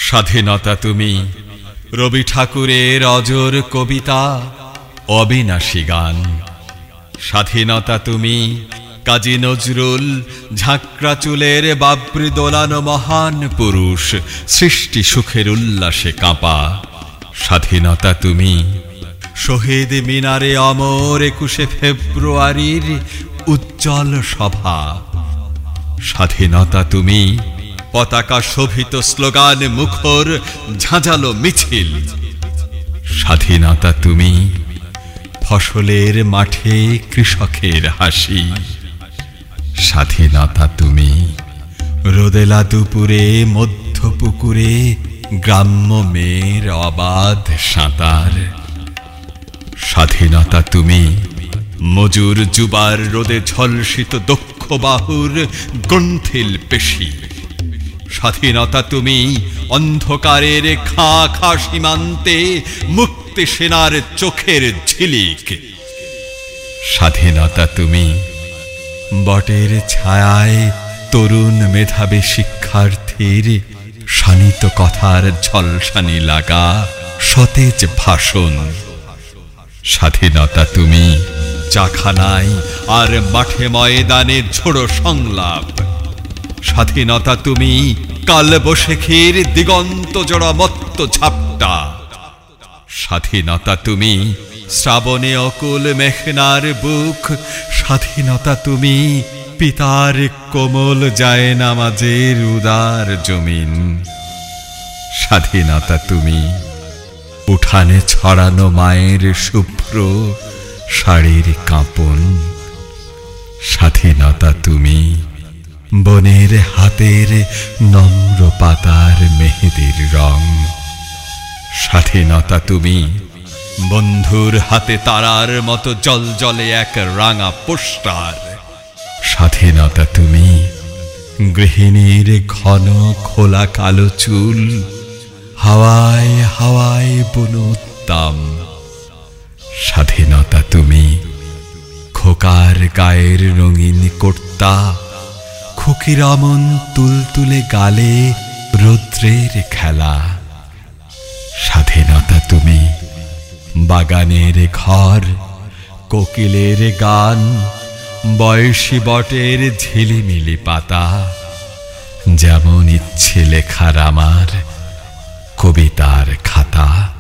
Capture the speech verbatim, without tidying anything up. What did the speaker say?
স্বাধীনতা তুমি রবি ঠাকুরের অজর কবিতা, অবিনাশী গান। স্বাধীনতা তুমি কাজী নজরুল ঝাঁকড়া চুলের বাবরি দোলানো মহান পুরুষ, সৃষ্টি সুখের উল্লাসে কাঁপা। স্বাধীনতা তুমি শহীদ মিনারে অমর একুশে ফেব্রুয়ারির উজ্জ্বল সভা। স্বাধীনতা তুমি পতাকা শোভিত স্লোগান মুখর ঝাঁঝালো মিছিল। স্বাধীনতা তুমি ফসলের মাঠে কৃষকের হাসি। স্বাধীনতা তুমি রোদেলা দুপুরে মধ্য পুকুরে গ্রাম্য মেয়ের অবাধ সাঁতার। স্বাধীনতা তুমি মজুর যুবার রোদে ঝলসিত দক্ষ বাহুর গ্রন্থিল পেশি। স্বাধীনতা তুমি অন্ধকারের খাঁ খাঁ সীমান্তে মুক্তি সেনার চোখের ঝিলিক। স্বাধীনতা তুমি বটের ছায়ায় তরুণ মেধাবী শিক্ষার্থীর শানিত কথার ঝলসানি লাগা সতেজ ভাষণ। স্বাধীনতা তুমি চাখানায় আর মাঠে ময়দানে ঝোড়ো সংলাপ। স্বাধীনতা তুমি কালবৈশাখীর দিগন্ত জোড়া মত্ত ঝাপটা। স্বাধীনতা তুমি শ্রাবণে অকুল মেঘনার বুক। স্বাধীনতা তুমি পিতার কোমল যায় নামাজের উদার জমিন। স্বাধীনতা তুমি উঠানে ছড়ানো মায়ের শুভ্র শাড়ির কাঁপন। স্বাধীনতা তুমি বনের হাতের নম্র পাতার মেহেদির রং। স্বাধীনতা তুমি বন্ধুর হাতে তারার মতো জলজলে এক রাঙা পোস্টার। স্বাধীনতা তুমি গৃহিণীর ঘন খোলা কালো চুল, হাওয়ায় হাওয়ায় বনোত্তম। স্বাধীনতা তুমি খোকার গায়ের রঙিন কর্তা, খুকির অমন তুলতুলে গালে রৌদ্রের খেলা। স্বাধীনতা তুমি বাগানের ঘর, কোকিলের গান, বয়সী বটের ঝিলিমিলি পাতা। যেমন ইচ্ছে লেখার আমার কবিতার খাতা।